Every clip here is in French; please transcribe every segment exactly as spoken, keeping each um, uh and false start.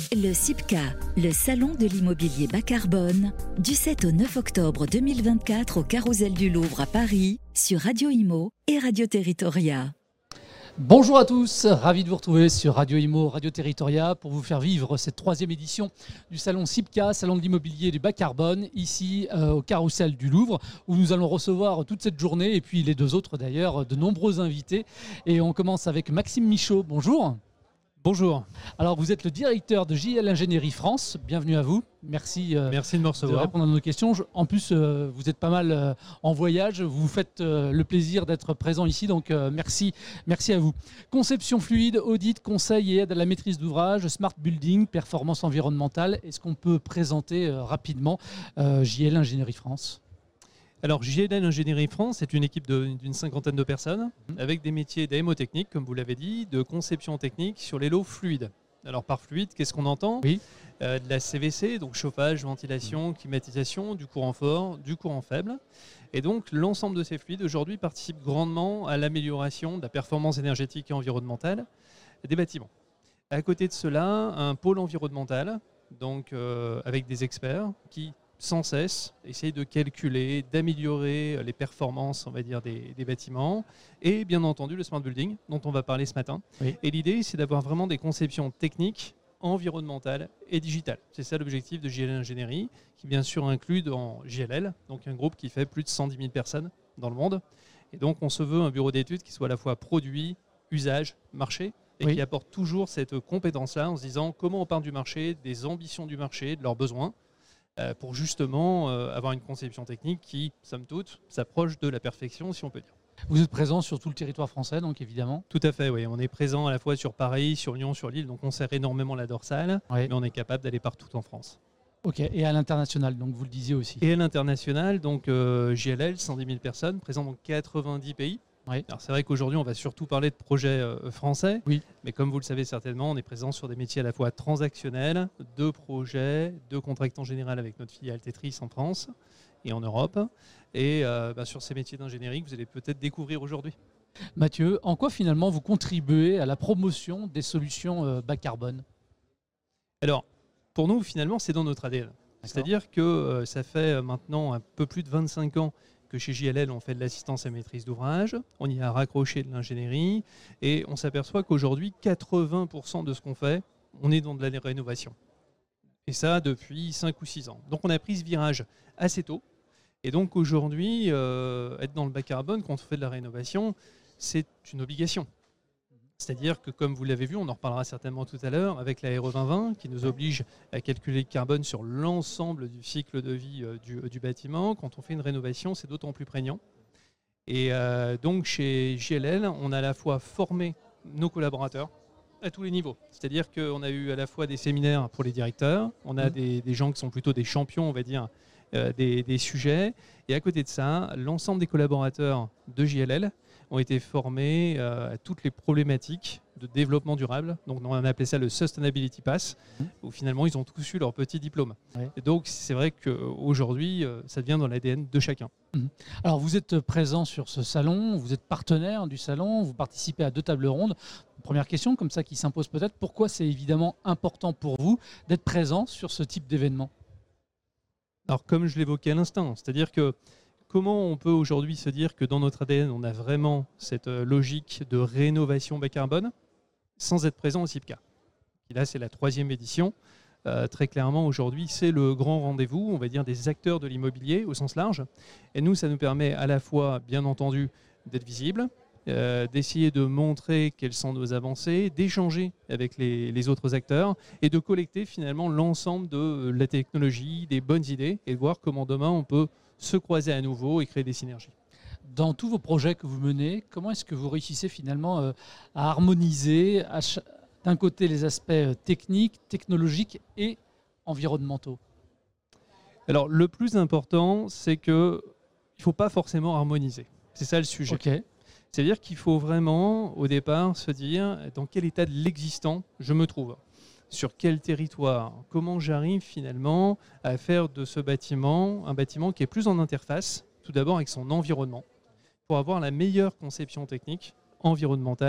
Le SIPCA, le salon de l'immobilier bas carbone, du sept au neuf octobre deux mille vingt-quatre au Carrousel du Louvre à Paris, sur Radio Imo et Radio Territoria. Bonjour à tous, ravi de vous retrouver sur Radio Imo, Radio Territoria pour vous faire vivre cette troisième édition du salon SIPCA, salon de l'immobilier du bas carbone, ici euh, au Carrousel du Louvre, où nous allons recevoir toute cette journée et puis les deux autres d'ailleurs, de nombreux invités. Et on commence avec Maxime Michaud, bonjour. Bonjour. Alors vous êtes le directeur de J L Ingénierie France, bienvenue à vous. Merci, euh, Merci de me recevoir. de répondre à nos questions. Je, en plus, euh, vous êtes pas mal euh, en voyage, vous vous faites euh, le plaisir d'être présent ici, donc euh, merci, merci à vous. Conception fluide, audit, conseil et aide à la maîtrise d'ouvrage, smart building, performance environnementale. Est-ce qu'on peut présenter euh, rapidement euh, J L Ingénierie France ? Alors, J L Ingénierie France, c'est une équipe de, d'une cinquantaine de personnes Mmh. avec des métiers d'A M O technique, comme vous l'avez dit, de conception technique sur les lots fluides. Alors, par fluide, qu'est-ce qu'on entend ? Oui. Euh, de la C V C, donc chauffage, ventilation, climatisation, du courant fort, du courant faible. Et donc, l'ensemble de ces fluides, aujourd'hui, participent grandement à l'amélioration de la performance énergétique et environnementale des bâtiments. À côté de cela, un pôle environnemental, donc euh, avec des experts qui sans cesse, essayer de calculer, d'améliorer les performances, on va dire, des, des bâtiments, et bien entendu le smart building dont on va parler ce matin. Oui. Et l'idée, c'est d'avoir vraiment des conceptions techniques, environnementales et digitales. C'est ça l'objectif de J L Ingénierie, qui bien sûr inclut dans J L L, donc un groupe qui fait plus de cent dix mille personnes dans le monde. Et donc on se veut un bureau d'études qui soit à la fois produit, usage, marché, et Oui. qui apporte toujours cette compétence-là en se disant comment on part du marché, des ambitions du marché, de leurs besoins, pour justement euh, avoir une conception technique qui, somme toute, s'approche de la perfection, si on peut dire. Vous êtes présent sur tout le territoire français, donc évidemment. Tout à fait, oui. On est présent à la fois sur Paris, sur Lyon, sur Lille, donc on serre énormément la dorsale, Oui. mais on est capable d'aller partout en France. Ok, et à l'international, donc vous le disiez aussi. Et à l'international, donc euh, J L L, cent dix mille personnes, présents dans quatre-vingt-dix pays. Oui. Alors c'est vrai qu'aujourd'hui, on va surtout parler de projets euh, français, Oui. mais comme vous le savez certainement, on est présent sur des métiers à la fois transactionnels, de projets, de contractants général avec notre filiale Tetris en France et en Europe, et euh, bah, sur ces métiers d'ingénierie que vous allez peut-être découvrir aujourd'hui. Mathieu, en quoi finalement vous contribuez à la promotion des solutions euh, bas carbone ? Alors, pour nous, finalement, c'est dans notre A D N. C'est-à-dire que euh, ça fait maintenant un peu plus de vingt-cinq ans que chez J L L, on fait de l'assistance à maîtrise d'ouvrage, on y a raccroché de l'ingénierie, et on s'aperçoit qu'aujourd'hui, quatre-vingts pour cent de ce qu'on fait, on est dans de la rénovation. Et ça, depuis cinq ou six ans. Donc on a pris ce virage assez tôt, et donc aujourd'hui, euh, être dans le bas carbone quand on fait de la rénovation, c'est une obligation. C'est-à-dire que, comme vous l'avez vu, on en reparlera certainement tout à l'heure, avec la R E vingt vingt, qui nous oblige à calculer le carbone sur l'ensemble du cycle de vie euh, du, du bâtiment. Quand on fait une rénovation, c'est d'autant plus prégnant. Et euh, donc, chez J L L, on a à la fois formé nos collaborateurs à tous les niveaux. C'est-à-dire qu'on a eu à la fois des séminaires pour les directeurs, on a mmh. des, des gens qui sont plutôt des champions, on va dire, euh, des, des sujets. Et à côté de ça, l'ensemble des collaborateurs de J L L ont été formés euh, à toutes les problématiques de développement durable. Donc on a appelé ça le Sustainability Pass, mmh. où finalement ils ont tous eu leur petit diplôme. Ouais. Et donc c'est vrai qu'aujourd'hui, euh, ça devient dans l'A D N de chacun. Mmh. Alors vous êtes présent sur ce salon, vous êtes partenaire du salon, vous participez à deux tables rondes. Première question, comme ça qui s'impose peut-être, pourquoi c'est évidemment important pour vous d'être présent sur ce type d'événement ? Alors comme je l'évoquais à l'instant, c'est-à-dire que comment on peut aujourd'hui se dire que dans notre A D N, on a vraiment cette logique de rénovation bas carbone sans être présent au SIPCA. Et là, c'est la troisième édition. Euh, très clairement, aujourd'hui, c'est le grand rendez-vous, on va dire, des acteurs de l'immobilier au sens large. Et nous, ça nous permet à la fois, bien entendu, d'être visibles, euh, d'essayer de montrer quelles sont nos avancées, d'échanger avec les, les autres acteurs et de collecter finalement l'ensemble de la technologie, des bonnes idées et de voir comment demain on peut se croiser à nouveau et créer des synergies. Dans tous vos projets que vous menez, comment est-ce que vous réussissez finalement euh, à harmoniser à ch- d'un côté les aspects techniques, technologiques et environnementaux ? Alors le plus important, c'est qu'il ne faut pas forcément harmoniser. C'est ça le sujet. Okay. C'est-à-dire qu'il faut vraiment au départ se dire dans quel état de l'existant je me trouve. Sur quel territoire, comment j'arrive finalement à faire de ce bâtiment un bâtiment qui est plus en interface, tout d'abord avec son environnement, pour avoir la meilleure conception technique, environnementale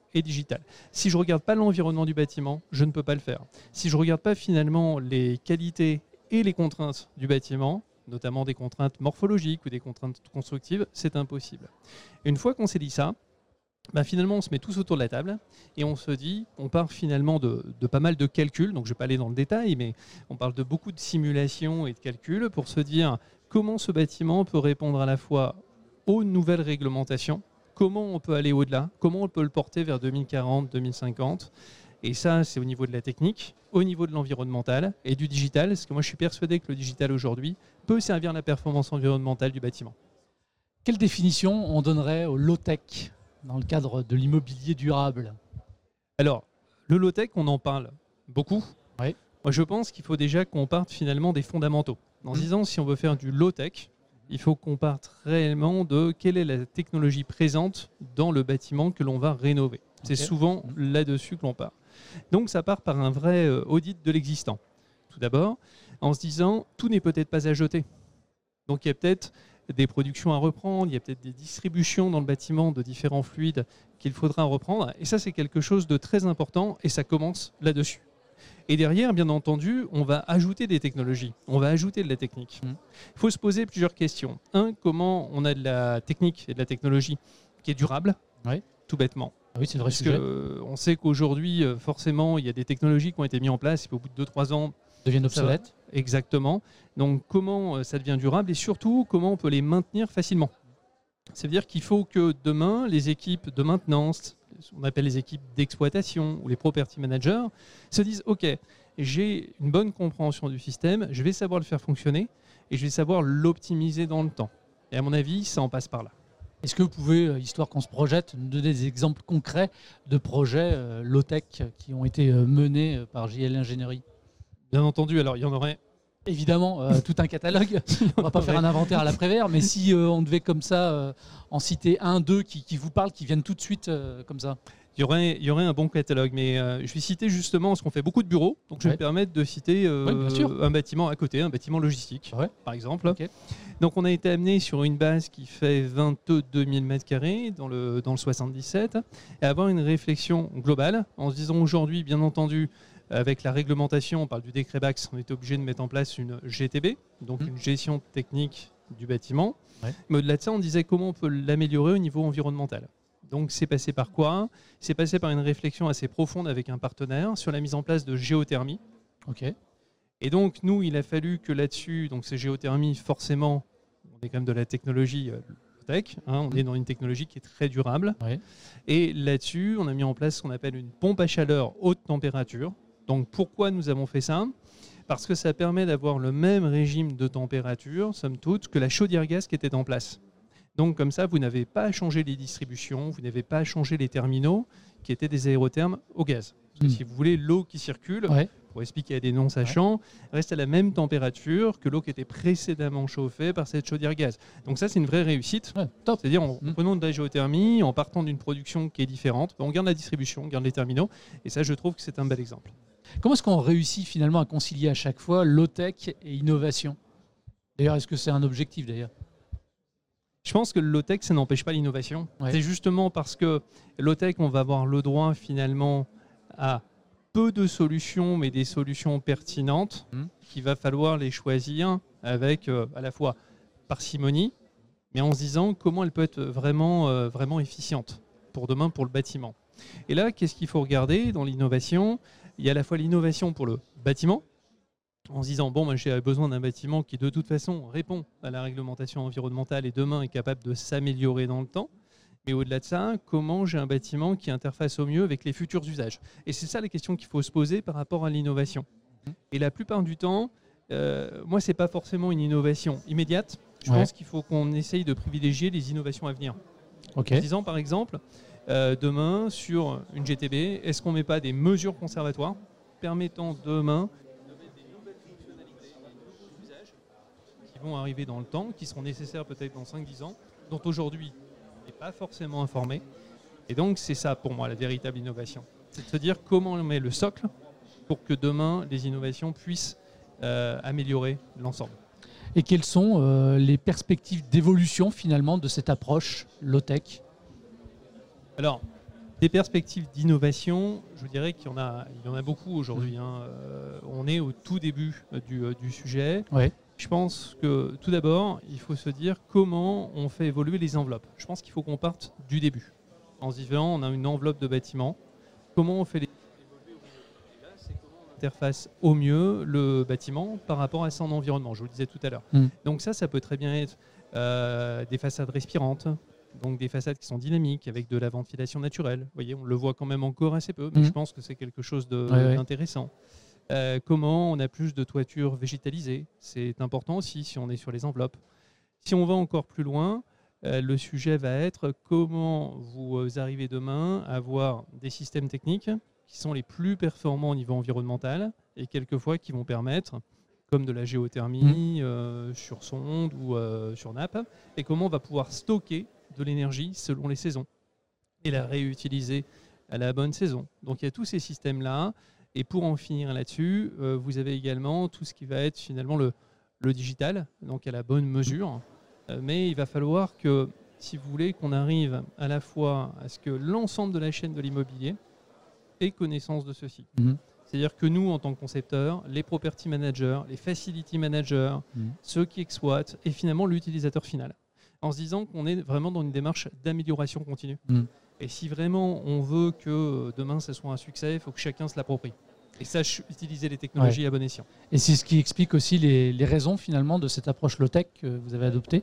et digital. Si je ne regarde pas l'environnement du bâtiment, je ne peux pas le faire. Si je ne regarde pas finalement les qualités et les contraintes du bâtiment, notamment des contraintes morphologiques ou des contraintes constructives, c'est impossible. Une fois qu'on s'est dit ça, bah finalement on se met tous autour de la table et on se dit, on part finalement de, de pas mal de calculs, donc je ne vais pas aller dans le détail, mais on parle de beaucoup de simulations et de calculs pour se dire comment ce bâtiment peut répondre à la fois aux nouvelles réglementations, comment on peut aller au-delà, comment on peut le porter vers deux mille quarante, deux mille cinquante. Et ça, c'est au niveau de la technique, au niveau de l'environnemental et du digital, parce que moi je suis persuadé que le digital aujourd'hui peut servir à la performance environnementale du bâtiment. Quelle définition on donnerait au low-tech dans le cadre de l'immobilier durable? Alors, le low-tech, on en parle beaucoup. Oui. Moi je pense qu'il faut déjà qu'on parte finalement des fondamentaux. En se disant, si on veut faire du low-tech, il faut qu'on parte réellement de quelle est la technologie présente dans le bâtiment que l'on va rénover. C'est okay. souvent là-dessus que l'on part. Donc ça part par un vrai audit de l'existant. Tout d'abord, en se disant, tout n'est peut-être pas à jeter. Donc il y a peut-être des productions à reprendre, il y a peut-être des distributions dans le bâtiment de différents fluides qu'il faudra reprendre. Et ça, c'est quelque chose de très important et ça commence là-dessus. Et derrière, bien entendu, on va ajouter des technologies, on va ajouter de la technique. Il mmh. faut se poser plusieurs questions. Un, comment on a de la technique et de la technologie qui est durable, oui. tout bêtement. Ah oui, c'est le vrai Parce sujet. que, euh, on sait qu'aujourd'hui, euh, forcément, il y a des technologies qui ont été mises en place et puis au bout de deux trois ans, deviennent obsolètes. Exactement. Donc, comment euh, ça devient durable et surtout, comment on peut les maintenir facilement. Ça veut dire qu'il faut que demain, les équipes de maintenance, on appelle les équipes d'exploitation ou les property managers, se disent « Ok, j'ai une bonne compréhension du système, je vais savoir le faire fonctionner et je vais savoir l'optimiser dans le temps. » Et à mon avis, ça en passe par là. Est-ce que vous pouvez, histoire qu'on se projette, nous donner des exemples concrets de projets euh, low-tech qui ont été euh, menés par J L Ingénierie? Bien entendu, alors il y en aurait évidemment euh, tout un catalogue. On ne va pas faire un inventaire à l'après-vert, mais si euh, on devait comme ça euh, en citer un, deux qui, qui vous parlent, qui viennent tout de suite euh, comme ça. Il y, aurait, il y aurait un bon catalogue, mais euh, je vais citer justement parce qu'on fait beaucoup de bureaux, donc je vais ouais. me permettre de citer euh, oui, un bâtiment à côté, un bâtiment logistique, ouais. par exemple. Okay. Donc on a été amené sur une base qui fait vingt-deux mille mètres carrés dans le, dans le soixante-dix-sept, et avoir une réflexion globale, en se disant aujourd'hui, bien entendu, avec la réglementation, on parle du décret Bax, on était obligé de mettre en place une G T B, donc mmh. une gestion technique du bâtiment. Ouais. Mais au-delà de ça, on disait comment on peut l'améliorer au niveau environnemental. Donc c'est passé par quoi? C'est passé par une réflexion assez profonde avec un partenaire sur la mise en place de géothermie. Okay. Et donc nous, il a fallu que là-dessus, donc ces géothermies, forcément, on est quand même de la technologie euh, tech, hein, on est dans une technologie qui est très durable. Ouais. Et là-dessus, on a mis en place ce qu'on appelle une pompe à chaleur haute température. Donc pourquoi nous avons fait ça? Parce que ça permet d'avoir le même régime de température, somme toute, que la chaudière gaz qui était en place. Donc comme ça, vous n'avez pas à changer les distributions, vous n'avez pas à changer les terminaux qui étaient des aérothermes au gaz. Parce que mmh. si vous voulez, l'eau qui circule, ouais. pour expliquer à des non-sachants, ouais. reste à la même température que l'eau qui était précédemment chauffée par cette chaudière gaz. Donc ça, c'est une vraie réussite. Ouais, top. C'est-à-dire en mmh. prenant de la géothermie, en partant d'une production qui est différente, on garde la distribution, on garde les terminaux. Et ça, je trouve que c'est un bel exemple. Comment est-ce qu'on réussit finalement à concilier à chaque fois low-tech et innovation? D'ailleurs, est-ce que c'est un objectif d'ailleurs? Je pense que le low-tech, ça n'empêche pas l'innovation. Ouais. C'est justement parce que low-tech, on va avoir le droit finalement à peu de solutions, mais des solutions pertinentes, mmh. qu'il va falloir les choisir avec euh, à la fois parcimonie, mais en se disant comment elle peut être vraiment, euh, vraiment efficiente pour demain, pour le bâtiment. Et là, qu'est-ce qu'il faut regarder dans l'innovation? Il y a à la fois l'innovation pour le bâtiment, en se disant, bon, moi, j'ai besoin d'un bâtiment qui, de toute façon, répond à la réglementation environnementale et demain est capable de s'améliorer dans le temps. Mais au-delà de ça, comment j'ai un bâtiment qui interface au mieux avec les futurs usages? Et c'est ça la question qu'il faut se poser par rapport à l'innovation. Et la plupart du temps, euh, moi, ce n'est pas forcément une innovation immédiate. Je ouais. pense qu'il faut qu'on essaye de privilégier les innovations à venir. Okay. En disant, par exemple, euh, demain, sur une G T B, est-ce qu'on ne met pas des mesures conservatoires permettant demain vont arriver dans le temps, qui seront nécessaires peut-être dans cinq dix ans, dont aujourd'hui on n'est pas forcément informé. Et donc c'est ça pour moi la véritable innovation. C'est de se dire comment on met le socle pour que demain les innovations puissent euh, améliorer l'ensemble. Et quelles sont euh, les perspectives d'évolution finalement de cette approche low-tech? Alors, Des perspectives d'innovation, je vous dirais qu'il y en a, il y en a beaucoup aujourd'hui. Hein. Euh, on est au tout début du, du sujet. Ouais. Je pense que tout d'abord, il faut se dire comment on fait évoluer les enveloppes. Je pense qu'il faut qu'on parte du début. En se disant, on a une enveloppe de bâtiment. Comment on fait les évoluer au mieux? Et là, c'est comment on interface au mieux le bâtiment par rapport à son environnement. Je vous le disais tout à l'heure. Mm. Donc ça, ça peut très bien être euh, des façades respirantes. Donc des façades qui sont dynamiques avec de la ventilation naturelle. Vous voyez, on le voit quand même encore assez peu, mais mmh. je pense que c'est quelque chose de, ouais, d'intéressant. Ouais. Euh, comment on a plus de toitures végétalisées, c'est important aussi si on est sur les enveloppes. Si on va encore plus loin, euh, le sujet va être comment vous arrivez demain à avoir des systèmes techniques qui sont les plus performants au niveau environnemental et quelquefois qui vont permettre, comme de la géothermie mmh. euh, sur sonde ou euh, sur nappe, et comment on va pouvoir stocker de l'énergie selon les saisons et la réutiliser à la bonne saison. Donc il y a tous ces systèmes-là. Et pour en finir là-dessus, euh, vous avez également tout ce qui va être finalement le, le digital, donc à la bonne mesure. Euh, mais il va falloir que, si vous voulez, qu'on arrive à la fois à ce que l'ensemble de la chaîne de l'immobilier ait connaissance de ceci. Mmh. C'est-à-dire que nous, en tant que concepteurs, les property managers, les facility managers, mmh. ceux qui exploitent, et finalement l'utilisateur final, en se disant qu'on est vraiment dans une démarche d'amélioration continue. Mmh. Et si vraiment on veut que demain ce soit un succès, il faut que chacun se l'approprie et sache utiliser les technologies ouais. à bon escient. Et c'est ce qui explique aussi les, les raisons finalement de cette approche low-tech que vous avez adoptée.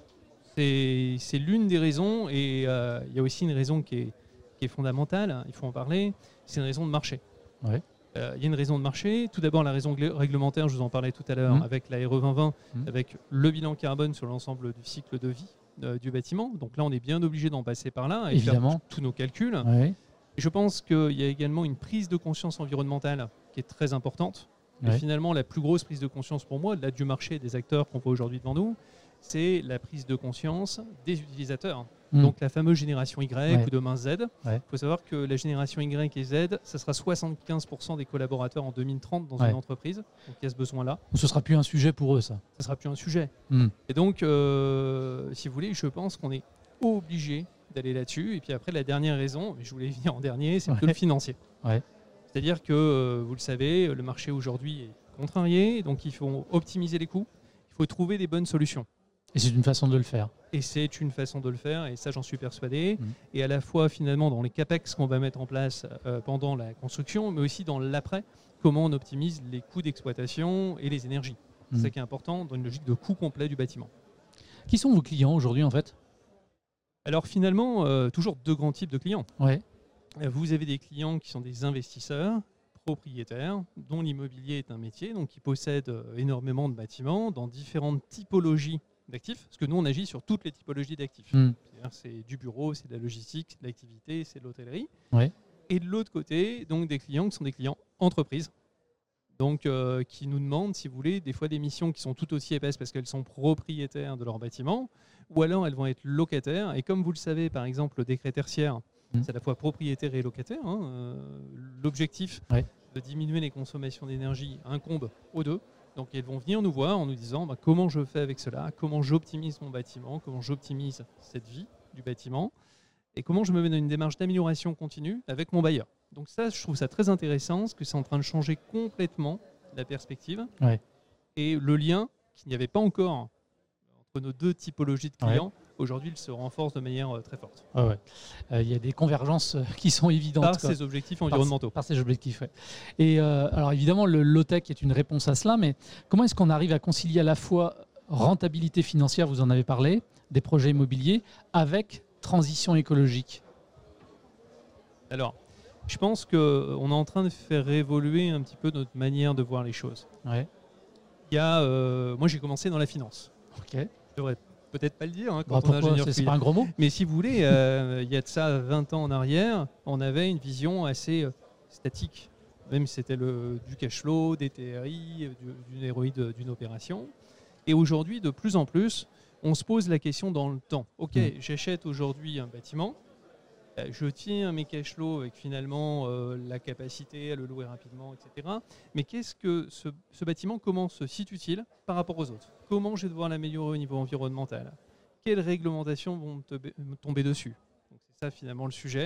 C'est, c'est l'une des raisons, et euh, il y a aussi une raison qui est, qui est fondamentale, il faut en parler, c'est une raison de marché. Ouais. Euh, il y a une raison de marché. Tout d'abord, la raison réglementaire, je vous en parlais tout à l'heure, mmh. avec la R E vingt vingt, mmh. avec le bilan carbone sur l'ensemble du cycle de vie euh, du bâtiment. Donc là, on est bien obligé d'en passer par là et évidemment. faire tous nos calculs. Ouais. Et je pense qu'il y a également une prise de conscience environnementale qui est très importante. Ouais. Et finalement, la plus grosse prise de conscience pour moi, là, du marché et des acteurs qu'on voit aujourd'hui devant nous, c'est la prise de conscience des utilisateurs. Mmh. Donc la fameuse génération Y ouais. ou demain Z. Il ouais. faut savoir que la génération Y et Z, ça sera soixante-quinze pour cent des collaborateurs en deux mille trente dans ouais. une entreprise. Donc il y a ce besoin-là. Ce ne sera plus un sujet pour eux, ça. Ce ne sera plus un sujet. Mmh. Et donc, euh, si vous voulez, je pense qu'on est obligé d'aller là-dessus. Et puis après, la dernière raison, mais je voulais venir en dernier, c'est ouais. le financier. Ouais. C'est-à-dire que, euh, vous le savez, le marché aujourd'hui est contrarié. Donc il faut optimiser les coûts. Il faut trouver des bonnes solutions. Et c'est une façon de le faire. Et c'est une façon de le faire, et ça j'en suis persuadé. Mmh. Et à la fois finalement dans les capex qu'on va mettre en place euh, pendant la construction, mais aussi dans l'après, comment on optimise les coûts d'exploitation et les énergies. Mmh. C'est ça qui est important dans une logique de coût complet du bâtiment. Qui sont vos clients aujourd'hui en fait ? Alors finalement, euh, toujours deux grands types de clients. Ouais. Vous avez des clients qui sont des investisseurs, propriétaires, dont l'immobilier est un métier, donc qui possèdent énormément de bâtiments dans différentes typologies d'actifs, parce que nous on agit sur toutes les typologies d'actifs. Mmh. C'est-à-dire c'est du bureau, c'est de la logistique, de l'activité, c'est de l'hôtellerie. Ouais. Et de l'autre côté, donc des clients qui sont des clients entreprises, donc euh, qui nous demandent, si vous voulez, des fois des missions qui sont tout aussi épaisses parce qu'elles sont propriétaires de leur bâtiment, ou alors elles vont être locataires. Et comme vous le savez, par exemple, le décret tertiaire, mmh. c'est à la fois propriétaire et locataire. Hein, euh, l'objectif ouais. de diminuer les consommations d'énergie incombe aux deux. Donc ils vont venir nous voir en nous disant bah, comment je fais avec cela, comment j'optimise mon bâtiment, comment j'optimise cette vie du bâtiment et comment je me mets dans une démarche d'amélioration continue avec mon bailleur. Donc ça, je trouve ça très intéressant parce que c'est en train de changer complètement la perspective ouais. et le lien qu'il n'y avait pas encore entre nos deux typologies de clients. Ouais. Aujourd'hui, il se renforce de manière euh, très forte. Il ah ouais. euh, y a des convergences euh, qui sont évidentes. Par ces objectifs environnementaux. Par, par ces objectifs, oui. Et euh, alors évidemment, le low-tech est une réponse à cela, mais comment est-ce qu'on arrive à concilier à la fois rentabilité financière, vous en avez parlé, des projets immobiliers, avec transition écologique ? Alors, je pense qu'on est en train de faire évoluer un petit peu notre manière de voir les choses. Ouais. Il y a, euh, moi, j'ai commencé dans la finance. Ok. Je devrais peut-être pas le dire hein, quand bah, on est ingénieur. C'est, c'est pas un gros mot. Mais si vous voulez, euh, il y a de ça vingt ans en arrière, on avait une vision assez euh, statique. Même si c'était le, du cash flow, des T R I, du, d'une R O I de, d'une opération. Et aujourd'hui, de plus en plus, on se pose la question dans le temps. Ok, mmh. j'achète aujourd'hui un bâtiment, je tiens mes cash flows avec finalement euh, la capacité à le louer rapidement, et cetera. Mais qu'est-ce que ce, ce bâtiment, comment se situe-t-il par rapport aux autres ? Comment je vais devoir l'améliorer au niveau environnemental ? Quelles réglementations vont me tomber dessus ? Donc c'est ça finalement le sujet.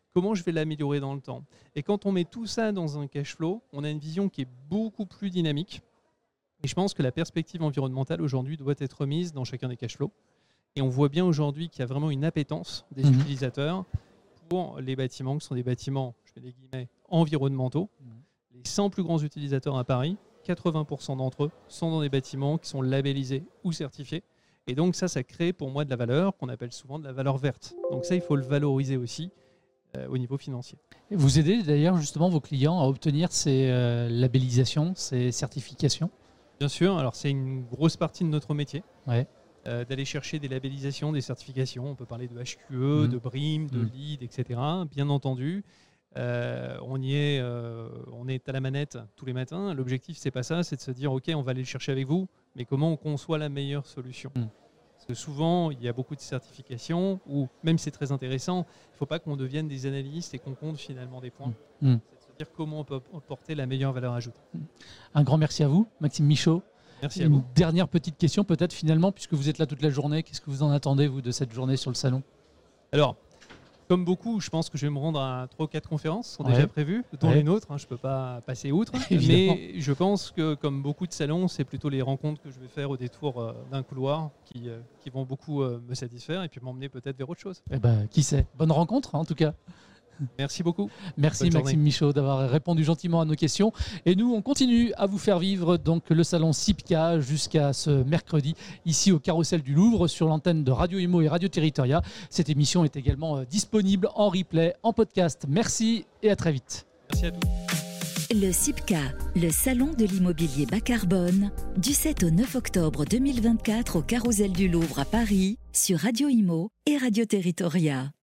comment je vais l'améliorer dans le temps. Et quand on met tout ça dans un cash flow, on a une vision qui est beaucoup plus dynamique. Et je pense que la perspective environnementale aujourd'hui doit être mise dans chacun des cash flows. Et on voit bien aujourd'hui qu'il y a vraiment une appétence des mmh. utilisateurs pour les bâtiments qui sont des bâtiments, je fais des guillemets, environnementaux. Mmh. Les cent plus grands utilisateurs à Paris, quatre-vingts pour cent d'entre eux sont dans des bâtiments qui sont labellisés ou certifiés. Et donc ça, ça crée pour moi de la valeur qu'on appelle souvent de la valeur verte. Donc ça, il faut le valoriser aussi euh, au niveau financier. Vous aidez d'ailleurs justement vos clients à obtenir ces euh, labellisations, ces certifications ? Bien sûr, alors c'est une grosse partie de notre métier. Ouais. Euh, d'aller chercher des labellisations, des certifications. On peut parler de H Q E, mmh. de B R I M, de mmh. LEED, et cetera. Bien entendu, euh, on y est, euh, on est à la manette tous les matins. L'objectif, c'est pas ça, c'est de se dire, ok, on va aller le chercher avec vous, mais comment on conçoit la meilleure solution. Mmh. Parce que souvent, il y a beaucoup de certifications, ou même c'est très intéressant, il ne faut pas qu'on devienne des analystes et qu'on compte finalement des points. Mmh. C'est de se dire comment on peut apporter la meilleure valeur ajoutée. Un grand merci à vous, Maxime Michaud. Merci à Une vous. Dernière petite question peut-être finalement, puisque vous êtes là toute la journée, qu'est-ce que vous en attendez vous de cette journée sur le salon ? Alors, comme beaucoup, je pense que je vais me rendre à trois ou quatre conférences qui sont ouais. déjà prévues, dont ouais. une autre, hein, je ne peux pas passer outre. Mais je pense que comme beaucoup de salons, c'est plutôt les rencontres que je vais faire au détour euh, d'un couloir qui, euh, qui vont beaucoup euh, me satisfaire et puis m'emmener peut-être vers autre chose. Eh ben, qui sait ? Bonne rencontre en tout cas. Merci beaucoup. Merci Bonne Maxime journée. Michaud d'avoir répondu gentiment à nos questions. Et nous, on continue à vous faire vivre donc le salon SIPCA jusqu'à ce mercredi, ici au Carrousel du Louvre, sur l'antenne de Radio Imo et Radio Territoria. Cette émission est également disponible en replay, en podcast. Merci et à très vite. Merci à tous. Le SIPCA, le salon de l'immobilier bas carbone, du sept au neuf octobre deux mille vingt-quatre au Carrousel du Louvre à Paris, sur Radio Imo et Radio Territoria.